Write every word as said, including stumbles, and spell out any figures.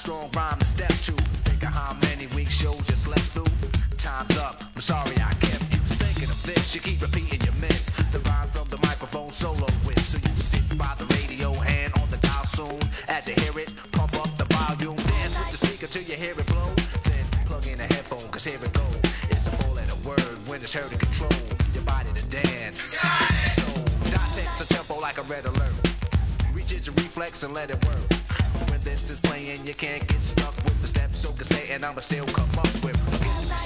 strong rhyme to step to. Think of how many weak shows you slept through. Time's up, I'm sorry I kept you thinking of this. You keep repeating your miss. The rhyme from the microphone solo with. So you sit by the radio, hand on the dial soon. As you hear it, pump up the volume. Dance with the speaker till you hear it blow. Then plug in a headphone, cause here it go. It's a four letter word when it's heard to control your body to dance. So, dot text a tempo like a red alert. Reach its reflex and let it work. When this is playing, you can't get stuck with the steps so cassette, and I'ma still come up with